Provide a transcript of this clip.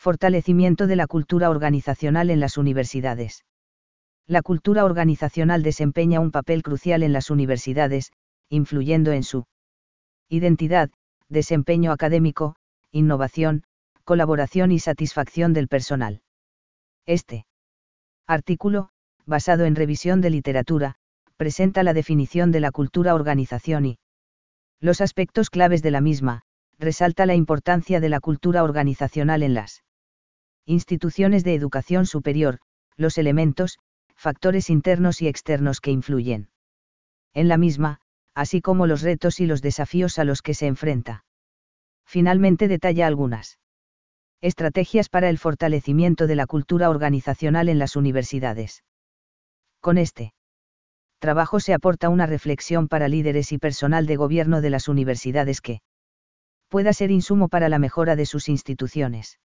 Fortalecimiento de la cultura organizacional en las universidades. La cultura organizacional desempeña un papel crucial en las universidades, influyendo en su identidad, desempeño académico, innovación, colaboración y satisfacción del personal. Este artículo, basado en revisión de literatura, presenta la definición de la cultura organización y los aspectos claves de la misma, resalta la importancia de la cultura organizacional en las instituciones de educación superior, los elementos, factores internos y externos que influyen en la misma, así como los retos y los desafíos a los que se enfrenta. Finalmente detalla algunas estrategias para el fortalecimiento de la cultura organizacional en las universidades. Con este trabajo se aporta una reflexión para líderes y personal de gobierno de las universidades que pueda ser insumo para la mejora de sus instituciones.